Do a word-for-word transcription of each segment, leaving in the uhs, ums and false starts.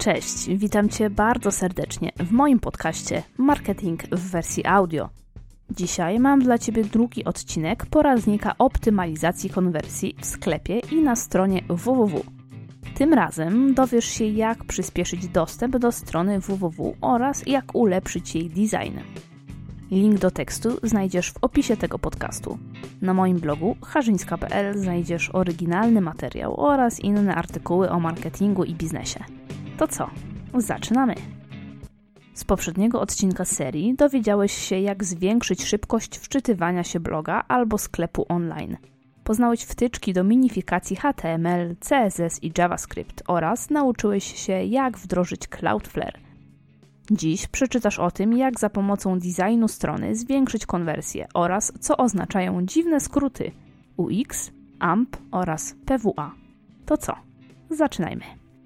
Cześć, witam Cię bardzo serdecznie w moim podcaście Marketing w wersji audio. Dzisiaj mam dla Ciebie drugi odcinek poradnika optymalizacji konwersji w sklepie i na stronie www. Tym razem dowiesz się, jak przyspieszyć dostęp do strony www oraz jak ulepszyć jej design. Link do tekstu znajdziesz w opisie tego podcastu. Na moim blogu harzyńska kropka p l znajdziesz oryginalny materiał oraz inne artykuły o marketingu i biznesie. To co? Zaczynamy! Z poprzedniego odcinka serii dowiedziałeś się, jak zwiększyć szybkość wczytywania się bloga albo sklepu online. Poznałeś wtyczki do minifikacji H T M L, C S S i JavaScript oraz nauczyłeś się, jak wdrożyć Cloudflare. Dziś przeczytasz o tym, jak za pomocą designu strony zwiększyć konwersję oraz co oznaczają dziwne skróty U X, A M P oraz P W A. To co? Zaczynajmy!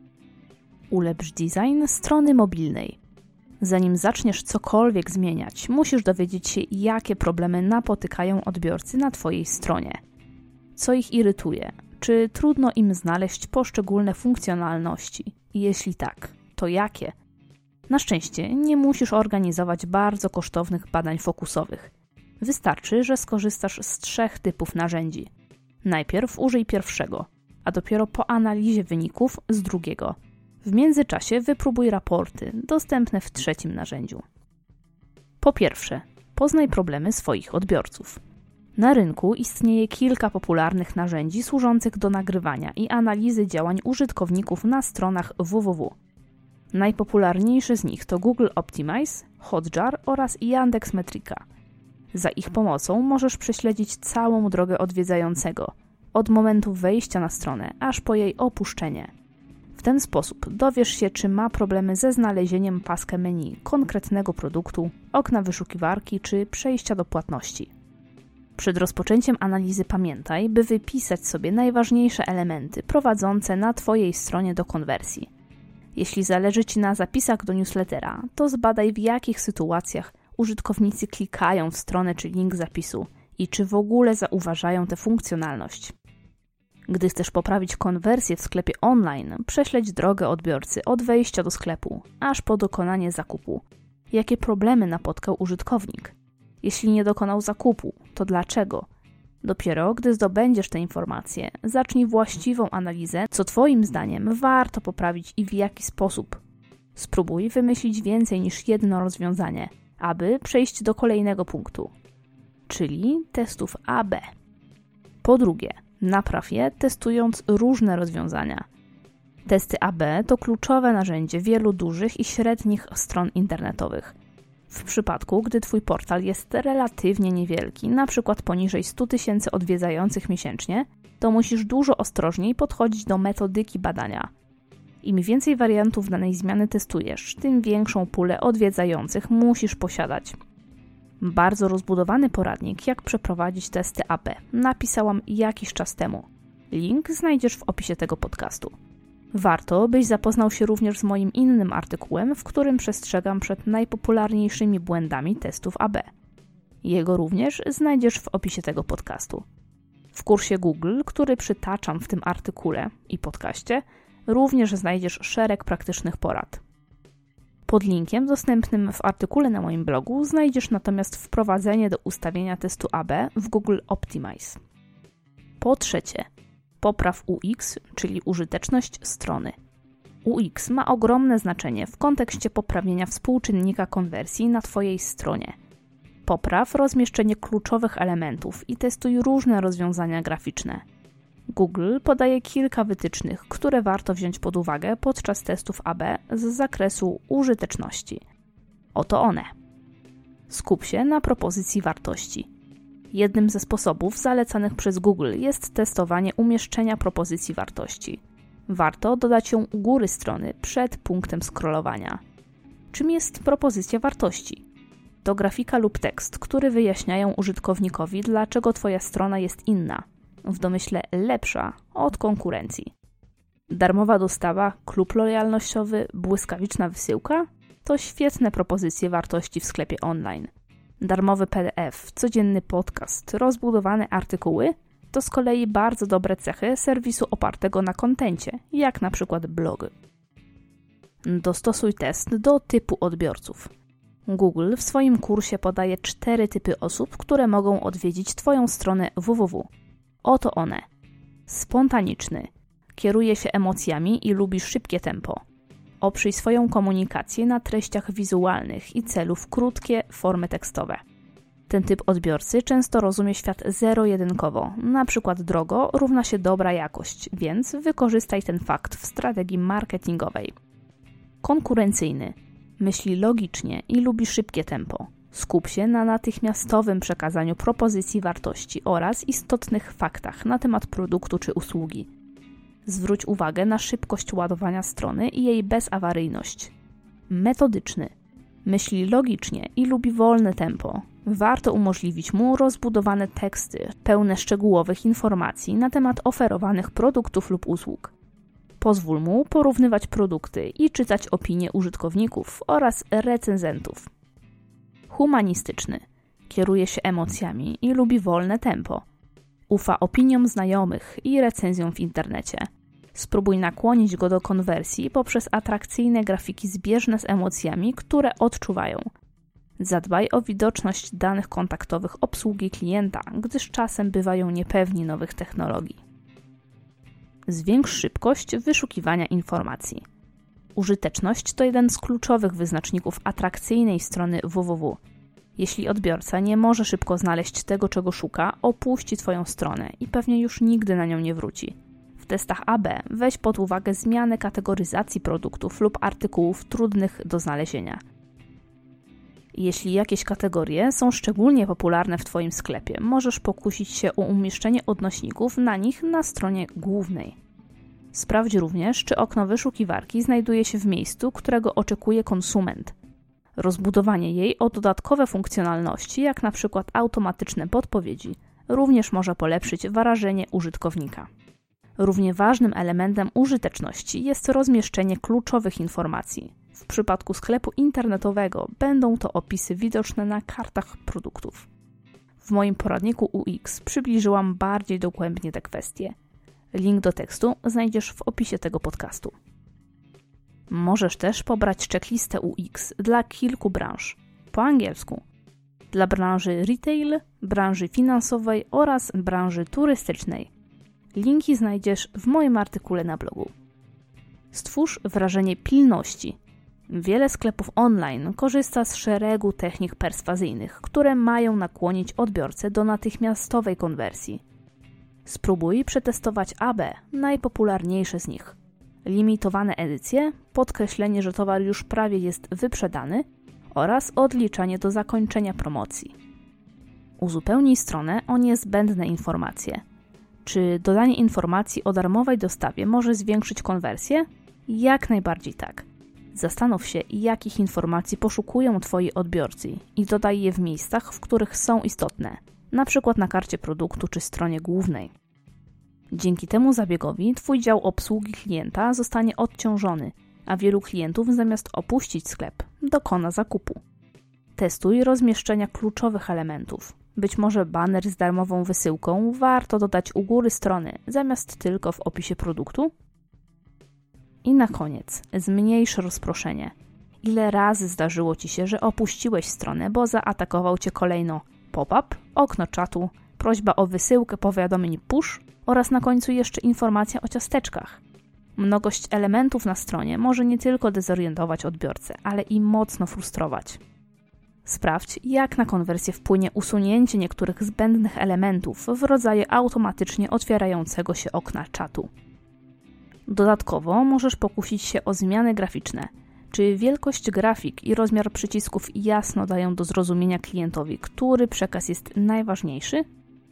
Ulepsz design strony mobilnej. Zanim zaczniesz cokolwiek zmieniać, musisz dowiedzieć się, jakie problemy napotykają odbiorcy na Twojej stronie. Co ich irytuje? Czy trudno im znaleźć poszczególne funkcjonalności? Jeśli tak, to jakie? Na szczęście nie musisz organizować bardzo kosztownych badań fokusowych. Wystarczy, że skorzystasz z trzech typów narzędzi. Najpierw użyj pierwszego, a dopiero po analizie wyników z drugiego. W międzyczasie wypróbuj raporty dostępne w trzecim narzędziu. Po pierwsze, poznaj problemy swoich odbiorców. Na rynku istnieje kilka popularnych narzędzi służących do nagrywania i analizy działań użytkowników na stronach www. Najpopularniejsze z nich to Google Optimize, Hotjar oraz Yandex Metrika. Za ich pomocą możesz prześledzić całą drogę odwiedzającego, od momentu wejścia na stronę, aż po jej opuszczenie. W ten sposób dowiesz się, czy ma problemy ze znalezieniem paska menu konkretnego produktu, okna wyszukiwarki czy przejścia do płatności. Przed rozpoczęciem analizy pamiętaj, by wypisać sobie najważniejsze elementy prowadzące na Twojej stronie do konwersji. Jeśli zależy Ci na zapisach do newslettera, to zbadaj, w jakich sytuacjach użytkownicy klikają w stronę czy link zapisu i czy w ogóle zauważają tę funkcjonalność. Gdy chcesz poprawić konwersję w sklepie online, prześledź drogę odbiorcy od wejścia do sklepu, aż po dokonanie zakupu. Jakie problemy napotkał użytkownik? Jeśli nie dokonał zakupu, to dlaczego? Dopiero gdy zdobędziesz te informacje, zacznij właściwą analizę, co Twoim zdaniem warto poprawić i w jaki sposób. Spróbuj wymyślić więcej niż jedno rozwiązanie, aby przejść do kolejnego punktu, czyli testów A B. Po drugie, napraw je, testując różne rozwiązania. Testy A B to kluczowe narzędzie wielu dużych i średnich stron internetowych. W przypadku, gdy Twój portal jest relatywnie niewielki, np. poniżej stu tysięcy odwiedzających miesięcznie, to musisz dużo ostrożniej podchodzić do metodyki badania. Im więcej wariantów danej zmiany testujesz, tym większą pulę odwiedzających musisz posiadać. Bardzo rozbudowany poradnik, jak przeprowadzić testy A B, napisałam jakiś czas temu. Link znajdziesz w opisie tego podcastu. Warto, byś zapoznał się również z moim innym artykułem, w którym przestrzegam przed najpopularniejszymi błędami testów A B. Jego również znajdziesz w opisie tego podcastu. W kursie Google, który przytaczam w tym artykule i podcaście, również znajdziesz szereg praktycznych porad. Pod linkiem dostępnym w artykule na moim blogu znajdziesz natomiast wprowadzenie do ustawienia testu A B w Google Optimize. Po trzecie, popraw U X, czyli użyteczność strony. U X ma ogromne znaczenie w kontekście poprawienia współczynnika konwersji na Twojej stronie. Popraw rozmieszczenie kluczowych elementów i testuj różne rozwiązania graficzne. Google podaje kilka wytycznych, które warto wziąć pod uwagę podczas testów A B z zakresu użyteczności. Oto one. Skup się na propozycji wartości. Jednym ze sposobów zalecanych przez Google jest testowanie umieszczenia propozycji wartości. Warto dodać ją u góry strony przed punktem scrollowania. Czym jest propozycja wartości? To grafika lub tekst, który wyjaśniają użytkownikowi, dlaczego Twoja strona jest inna, w domyśle lepsza od konkurencji. Darmowa dostawa, klub lojalnościowy, błyskawiczna wysyłka to świetne propozycje wartości w sklepie online. Darmowy P D F, codzienny podcast, rozbudowane artykuły to z kolei bardzo dobre cechy serwisu opartego na kontencie, jak na przykład blog. Dostosuj test do typu odbiorców. Google w swoim kursie podaje cztery typy osób, które mogą odwiedzić Twoją stronę www. Oto one. Spontaniczny. Kieruje się emocjami i lubi szybkie tempo. Oprzyj swoją komunikację na treściach wizualnych i celów krótkie formy tekstowe. Ten typ odbiorcy często rozumie świat zero-jedynkowo, na przykład drogo równa się dobra jakość, więc wykorzystaj ten fakt w strategii marketingowej. Konkurencyjny. Myśli logicznie i lubi szybkie tempo. Skup się na natychmiastowym przekazaniu propozycji wartości oraz istotnych faktach na temat produktu czy usługi. Zwróć uwagę na szybkość ładowania strony i jej bezawaryjność. Metodyczny. Myśli logicznie i lubi wolne tempo. Warto umożliwić mu rozbudowane teksty, pełne szczegółowych informacji na temat oferowanych produktów lub usług. Pozwól mu porównywać produkty i czytać opinie użytkowników oraz recenzentów. Humanistyczny. Kieruje się emocjami i lubi wolne tempo. Ufa opiniom znajomych i recenzjom w internecie. Spróbuj nakłonić go do konwersji poprzez atrakcyjne grafiki zbieżne z emocjami, które odczuwają. Zadbaj o widoczność danych kontaktowych obsługi klienta, gdyż czasem bywają niepewni nowych technologii. Zwiększ szybkość wyszukiwania informacji. Użyteczność to jeden z kluczowych wyznaczników atrakcyjnej strony www. Jeśli odbiorca nie może szybko znaleźć tego, czego szuka, opuści Twoją stronę i pewnie już nigdy na nią nie wróci. W testach A B weź pod uwagę zmianę kategoryzacji produktów lub artykułów trudnych do znalezienia. Jeśli jakieś kategorie są szczególnie popularne w Twoim sklepie, możesz pokusić się o umieszczenie odnośników na nich na stronie głównej. Sprawdź również, czy okno wyszukiwarki znajduje się w miejscu, którego oczekuje konsument. Rozbudowanie jej o dodatkowe funkcjonalności, jak na przykład automatyczne podpowiedzi, również może polepszyć wrażenie użytkownika. Równie ważnym elementem użyteczności jest rozmieszczenie kluczowych informacji. W przypadku sklepu internetowego będą to opisy widoczne na kartach produktów. W moim poradniku U X przybliżyłam bardziej dogłębnie te kwestie. Link do tekstu znajdziesz w opisie tego podcastu. Możesz też pobrać checklistę U X dla kilku branż, po angielsku. Dla branży retail, branży finansowej oraz branży turystycznej. Linki znajdziesz w moim artykule na blogu. Stwórz wrażenie pilności. Wiele sklepów online korzysta z szeregu technik perswazyjnych, które mają nakłonić odbiorcę do natychmiastowej konwersji. Spróbuj przetestować A B, najpopularniejsze z nich. Limitowane edycje, podkreślenie, że towar już prawie jest wyprzedany oraz odliczanie do zakończenia promocji. Uzupełnij stronę o niezbędne informacje. Czy dodanie informacji o darmowej dostawie może zwiększyć konwersję? Jak najbardziej tak. Zastanów się, jakich informacji poszukują Twoi odbiorcy i dodaj je w miejscach, w których są istotne, np. na karcie produktu czy stronie głównej. Dzięki temu zabiegowi Twój dział obsługi klienta zostanie odciążony, a wielu klientów zamiast opuścić sklep, dokona zakupu. Testuj rozmieszczenia kluczowych elementów. Być może baner z darmową wysyłką warto dodać u góry strony, zamiast tylko w opisie produktu. I na koniec, zmniejsz rozproszenie. Ile razy zdarzyło Ci się, że opuściłeś stronę, bo zaatakował Cię kolejno pop-up, okno czatu, prośba o wysyłkę powiadomień push oraz na końcu jeszcze informacja o ciasteczkach. Mnogość elementów na stronie może nie tylko dezorientować odbiorcę, ale i mocno frustrować. Sprawdź, jak na konwersję wpłynie usunięcie niektórych zbędnych elementów w rodzaju automatycznie otwierającego się okna czatu. Dodatkowo możesz pokusić się o zmiany graficzne. Czy wielkość grafik i rozmiar przycisków jasno dają do zrozumienia klientowi, który przekaz jest najważniejszy?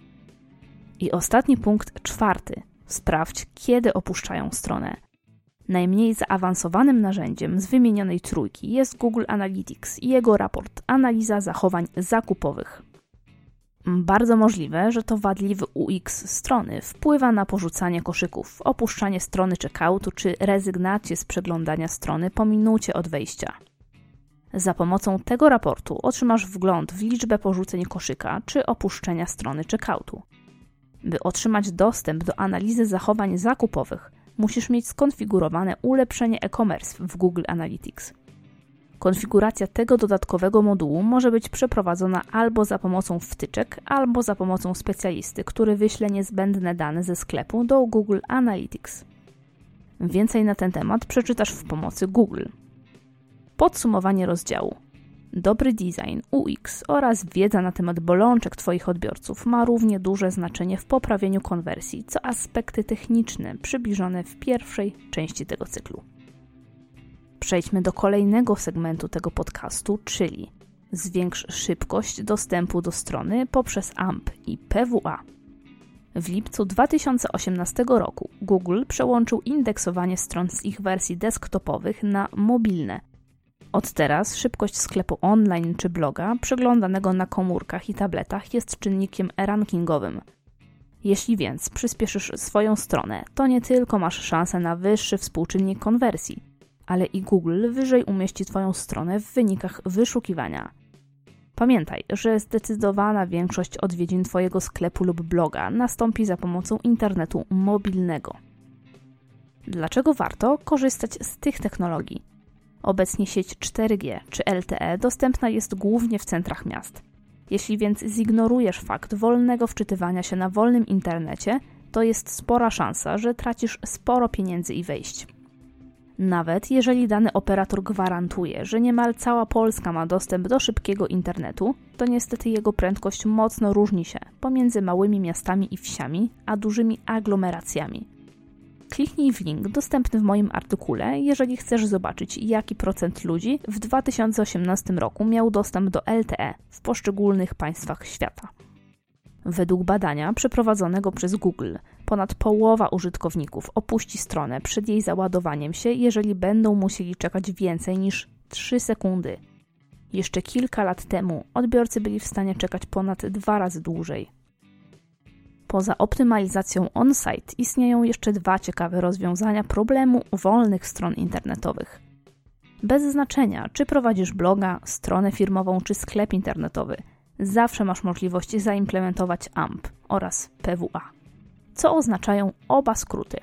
I ostatni punkt, czwarty. Sprawdź, kiedy opuszczają stronę. Najmniej zaawansowanym narzędziem z wymienionej trójki jest Google Analytics i jego raport Analiza zachowań zakupowych. Bardzo możliwe, że to wadliwy U X strony wpływa na porzucanie koszyków, opuszczanie strony checkoutu czy rezygnację z przeglądania strony po minucie od wejścia. Za pomocą tego raportu otrzymasz wgląd w liczbę porzuceń koszyka czy opuszczenia strony checkoutu. By otrzymać dostęp do analizy zachowań zakupowych, musisz mieć skonfigurowane ulepszenie e-commerce w Google Analytics. Konfiguracja tego dodatkowego modułu może być przeprowadzona albo za pomocą wtyczek, albo za pomocą specjalisty, który wyśle niezbędne dane ze sklepu do Google Analytics. Więcej na ten temat przeczytasz w pomocy Google. Podsumowanie rozdziału. Dobry design, U X oraz wiedza na temat bolączek Twoich odbiorców ma równie duże znaczenie w poprawieniu konwersji, co aspekty techniczne przybliżone w pierwszej części tego cyklu. Przejdźmy do kolejnego segmentu tego podcastu, czyli zwiększ szybkość dostępu do strony poprzez A M P i P W A. W lipcu dwa tysiące osiemnastego roku Google przełączył indeksowanie stron z ich wersji desktopowych na mobilne. Od teraz szybkość sklepu online czy bloga przeglądanego na komórkach i tabletach jest czynnikiem rankingowym. Jeśli więc przyspieszysz swoją stronę, to nie tylko masz szansę na wyższy współczynnik konwersji, ale i Google wyżej umieści Twoją stronę w wynikach wyszukiwania. Pamiętaj, że zdecydowana większość odwiedzin Twojego sklepu lub bloga nastąpi za pomocą internetu mobilnego. Dlaczego warto korzystać z tych technologii? Obecnie sieć cztery G czy L T E dostępna jest głównie w centrach miast. Jeśli więc zignorujesz fakt wolnego wczytywania się na wolnym internecie, to jest spora szansa, że tracisz sporo pieniędzy i wejść. Nawet jeżeli dany operator gwarantuje, że niemal cała Polska ma dostęp do szybkiego internetu, to niestety jego prędkość mocno różni się pomiędzy małymi miastami i wsiami, a dużymi aglomeracjami. Kliknij w link dostępny w moim artykule, jeżeli chcesz zobaczyć, jaki procent ludzi w dwa tysiące osiemnastym roku miał dostęp do L T E w poszczególnych państwach świata. Według badania przeprowadzonego przez Google, ponad połowa użytkowników opuści stronę przed jej załadowaniem się, jeżeli będą musieli czekać więcej niż trzy sekundy. Jeszcze kilka lat temu odbiorcy byli w stanie czekać ponad dwa razy dłużej. Poza optymalizacją on-site istnieją jeszcze dwa ciekawe rozwiązania problemu wolnych stron internetowych. Bez znaczenia, czy prowadzisz bloga, stronę firmową czy sklep internetowy, zawsze masz możliwość zaimplementować A M P oraz P W A. Co oznaczają oba skróty?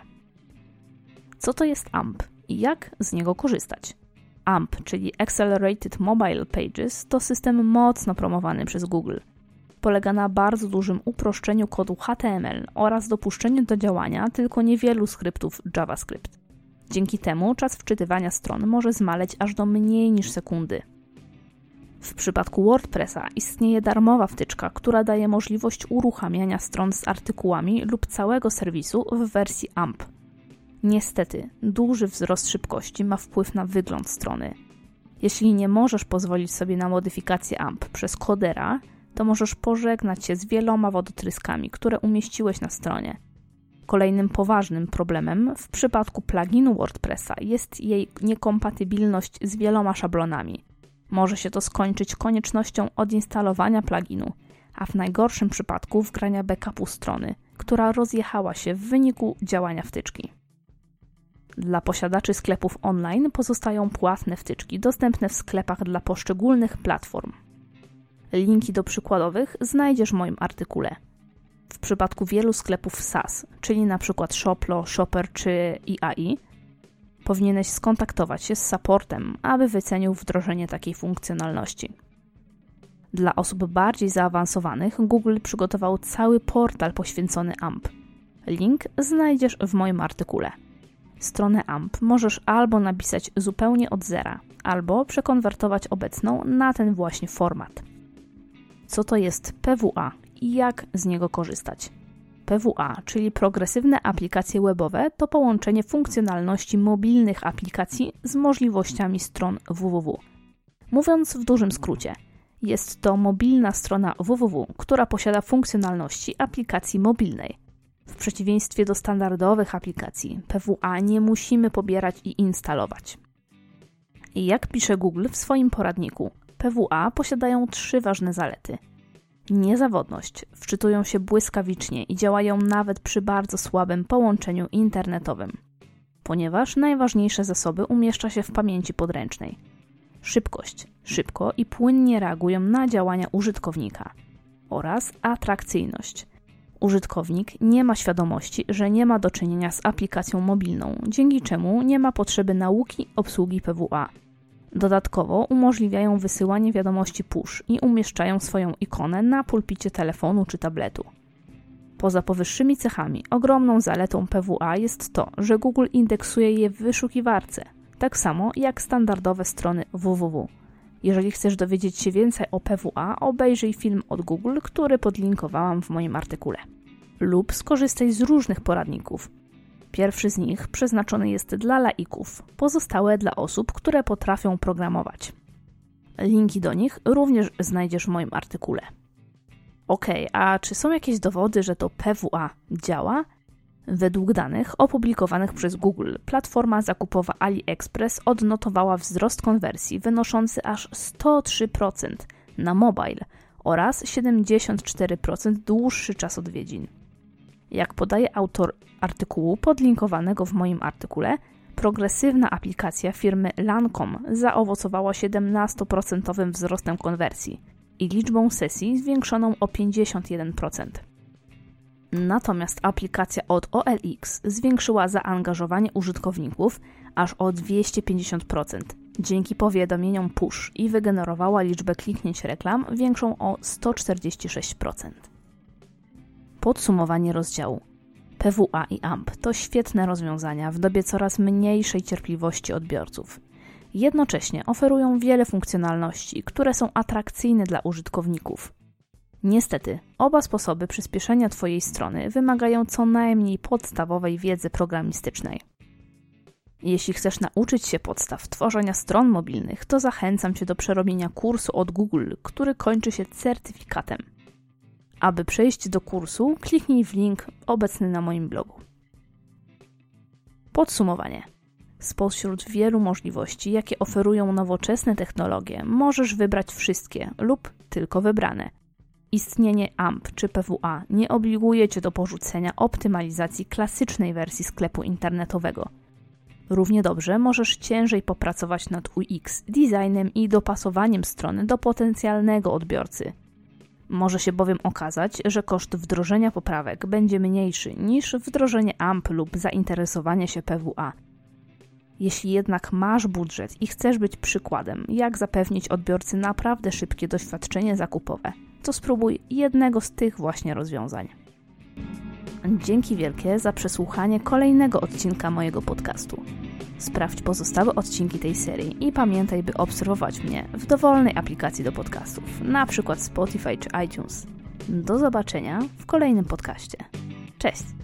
Co to jest A M P i jak z niego korzystać? A M P, czyli Accelerated Mobile Pages, to system mocno promowany przez Google. Polega na bardzo dużym uproszczeniu kodu H T M L oraz dopuszczeniu do działania tylko niewielu skryptów JavaScript. Dzięki temu czas wczytywania stron może zmaleć aż do mniej niż sekundy. W przypadku WordPressa istnieje darmowa wtyczka, która daje możliwość uruchamiania stron z artykułami lub całego serwisu w wersji A M P. Niestety, duży wzrost szybkości ma wpływ na wygląd strony. Jeśli nie możesz pozwolić sobie na modyfikację A M P przez kodera, to możesz pożegnać się z wieloma wodotryskami, które umieściłeś na stronie. Kolejnym poważnym problemem w przypadku pluginu WordPressa jest jej niekompatybilność z wieloma szablonami. Może się to skończyć koniecznością odinstalowania pluginu, a w najgorszym przypadku wgrania backupu strony, która rozjechała się w wyniku działania wtyczki. Dla posiadaczy sklepów online pozostają płatne wtyczki dostępne w sklepach dla poszczególnych platform. Linki do przykładowych znajdziesz w moim artykule. W przypadku wielu sklepów SaaS, czyli np. Shoplo, Shopper czy I A I, powinieneś skontaktować się z supportem, aby wycenił wdrożenie takiej funkcjonalności. Dla osób bardziej zaawansowanych Google przygotował cały portal poświęcony A M P. Link znajdziesz w moim artykule. Stronę A M P możesz albo napisać zupełnie od zera, albo przekonwertować obecną na ten właśnie format. Co to jest P W A i jak z niego korzystać? P W A, czyli progresywne aplikacje webowe, to połączenie funkcjonalności mobilnych aplikacji z możliwościami stron www. Mówiąc w dużym skrócie, jest to mobilna strona www, która posiada funkcjonalności aplikacji mobilnej. W przeciwieństwie do standardowych aplikacji, P W A nie musimy pobierać i instalować. I jak pisze Google w swoim poradniku, P W A posiadają trzy ważne zalety. Niezawodność, wczytują się błyskawicznie i działają nawet przy bardzo słabym połączeniu internetowym, ponieważ najważniejsze zasoby umieszcza się w pamięci podręcznej. Szybkość, szybko i płynnie reagują na działania użytkownika. Oraz atrakcyjność. Użytkownik nie ma świadomości, że nie ma do czynienia z aplikacją mobilną, dzięki czemu nie ma potrzeby nauki obsługi P W A. Dodatkowo umożliwiają wysyłanie wiadomości push i umieszczają swoją ikonę na pulpicie telefonu czy tabletu. Poza powyższymi cechami, ogromną zaletą P W A jest to, że Google indeksuje je w wyszukiwarce, tak samo jak standardowe strony www. Jeżeli chcesz dowiedzieć się więcej o P W A, obejrzyj film od Google, który podlinkowałam w moim artykule. Lub skorzystaj z różnych poradników. Pierwszy z nich przeznaczony jest dla laików, pozostałe dla osób, które potrafią programować. Linki do nich również znajdziesz w moim artykule. Ok, a czy są jakieś dowody, że to P W A działa? Według danych opublikowanych przez Google, platforma zakupowa AliExpress odnotowała wzrost konwersji wynoszący aż sto trzy procent na mobile oraz siedemdziesiąt cztery procent dłuższy czas odwiedzin. Jak podaje autor artykułu podlinkowanego w moim artykule, progresywna aplikacja firmy Lancome zaowocowała siedemnastoprocentowym wzrostem konwersji i liczbą sesji zwiększoną o pięćdziesiąt jeden procent. Natomiast aplikacja od O L X zwiększyła zaangażowanie użytkowników aż o dwieście pięćdziesiąt procent dzięki powiadomieniom push i wygenerowała liczbę kliknięć reklam większą o sto czterdzieści sześć procent. Podsumowanie rozdziału. P W A i A M P to świetne rozwiązania w dobie coraz mniejszej cierpliwości odbiorców. Jednocześnie oferują wiele funkcjonalności, które są atrakcyjne dla użytkowników. Niestety, oba sposoby przyspieszenia Twojej strony wymagają co najmniej podstawowej wiedzy programistycznej. Jeśli chcesz nauczyć się podstaw tworzenia stron mobilnych, to zachęcam Cię do przerobienia kursu od Google, który kończy się certyfikatem. Aby przejść do kursu, kliknij w link obecny na moim blogu. Podsumowanie. Spośród wielu możliwości, jakie oferują nowoczesne technologie, możesz wybrać wszystkie lub tylko wybrane. Istnienie A M P czy P W A nie obliguje Cię do porzucenia optymalizacji klasycznej wersji sklepu internetowego. Równie dobrze możesz ciężej popracować nad U X, designem i dopasowaniem strony do potencjalnego odbiorcy. Może się bowiem okazać, że koszt wdrożenia poprawek będzie mniejszy niż wdrożenie A M P lub zainteresowanie się P W A. Jeśli jednak masz budżet i chcesz być przykładem, jak zapewnić odbiorcy naprawdę szybkie doświadczenie zakupowe, to spróbuj jednego z tych właśnie rozwiązań. Dzięki wielkie za przesłuchanie kolejnego odcinka mojego podcastu. Sprawdź pozostałe odcinki tej serii i pamiętaj, by obserwować mnie w dowolnej aplikacji do podcastów, na przykład Spotify czy iTunes. Do zobaczenia w kolejnym podcaście. Cześć!